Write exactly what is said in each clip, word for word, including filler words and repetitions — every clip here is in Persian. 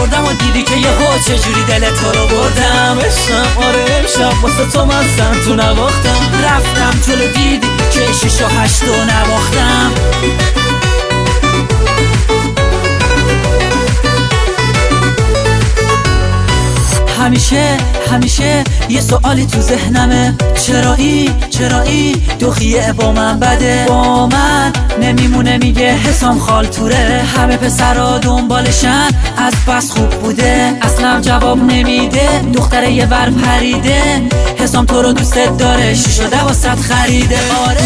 خوردم و دیدی که یهو چجوری دل تو رو بردم. عشقم آره امشب واسه تو مستم تو نواختم، رفتم جلو دیدی که شیش و هشت و نواختم. همیشه همیشه یه سوالی تو ذهنمه، چرایی چرایی دوخیه با من بده، با من نمیمونه میگه حسام خالتوره، همه پسرا دنبالشن از بس خوب بوده، اصلا جواب نمیده دختره یه ور پریده، حسام تو رو دوست داره شیش و دوست خریده. آره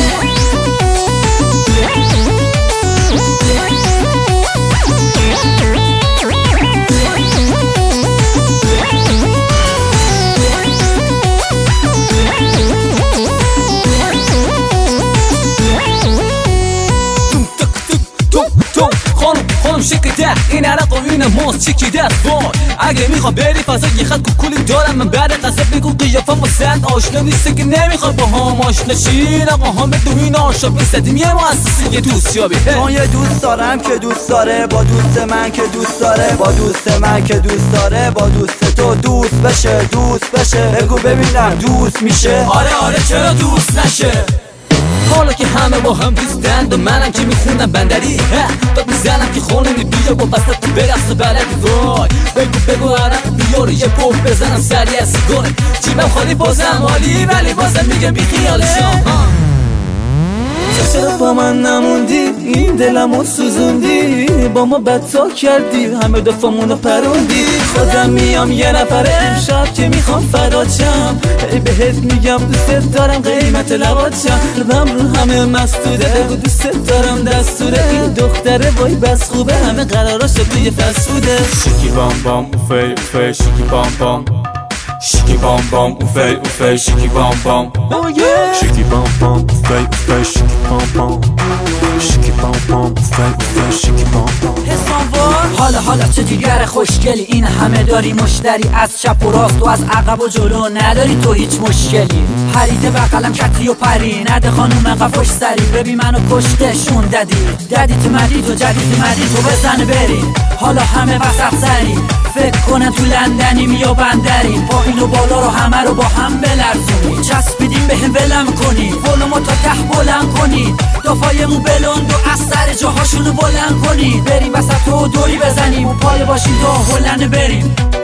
خانم شکده این عرق و این ماست چکیده است وای، اگه میخوا بری فضا یه خط کوکولی دارم من بعد قصب بگو قیافم و سند آشنا نیسته که نمیخواد با هم آشنا شین. آقا هم تو این آشا بزدیم یه مؤسسه یه دوست یابی. من یه دوست دارم که دوست داره با دوست من که دوست داره با دوست من که دوست داره با دوست تو دوست بشه دوست بشه، بگو ببینم دوست میشه. آره آره چرا دوست نشه، حالا که همه با هم دوستند و منم که میخونم بندری داد میزنم که خونه می بیا با بسته تو برقص بلدی. وای بگو بگو عرق بیارو یه پوف بزنم سری از سیگاره، جیبم خالی بازم حالی ولی بازم میگم بی خیالشم. چرا با من نموندی این دلمو سوزوندی، با ما بدتا کردی همه دفعمونو پروندی، خودم میام یه نفره امشب که میخوام فداچم، ای بهت میگم دوست دارم قیمت لباتم، قلبم رو همه مستوده بگو دوست دارم دستوره، این دختره وای بس خوبه همه قراراش توی فسوده. شیکی بام بام اوفی اوفی شیکی بام بام شیکی بام بام اوفی اوفی شیکی بام بام شیکی بام بام اوفی اوفی شیکی بام بام شیکی بام بام اوفی اوفی شیکی بام بام. حالا حالا چه جیگر خوشگلی این همه داری مشتری، از چپ و راست و از عقب و جلو نداری تو هیچ مشکلی، پریده بغلم کتی و پری نده خانوم قفاش سری، ببین منو کشتشون ددی ددی تو مدی تو جدید مدی تو بزن بری، حالا همه وسط سری فکر کنن تو لندنیم یا بندریم، پایین و بالا رو همه رو با هم بلرزونی، چسبیدیم به هم ولم کنی ولومو تا ته بلند کنی، دافایمو بلند و از سر جاهاشونو بلند کنی، بریم وسط و دوری بزنیم و پای باشیم تا هلند بریم.